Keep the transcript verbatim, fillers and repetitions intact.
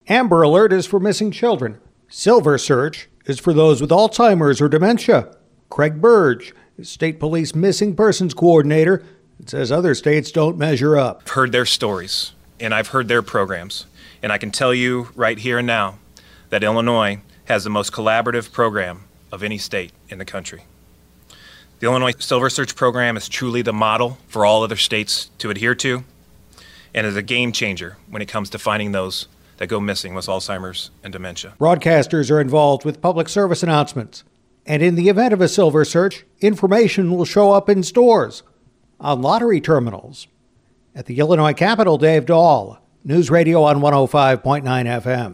Amber Alert is for missing children. Silver Search is for those with Alzheimer's or dementia. Craig Burge is State Police Missing Persons Coordinator and says other states don't measure up. I've heard their stories, and I've heard their programs, and I can tell you right here and now that Illinois has the most collaborative program of any state in the country. The Illinois Silver Search program is truly the model for all other states to adhere to, and is a game changer when it comes to finding those that go missing with Alzheimer's and dementia. Broadcasters are involved with public service announcements. And in the event of a Silver Search, information will show up in stores, on lottery terminals. At the Illinois Capitol, Dave Dahl, News Radio on one oh five point nine F M.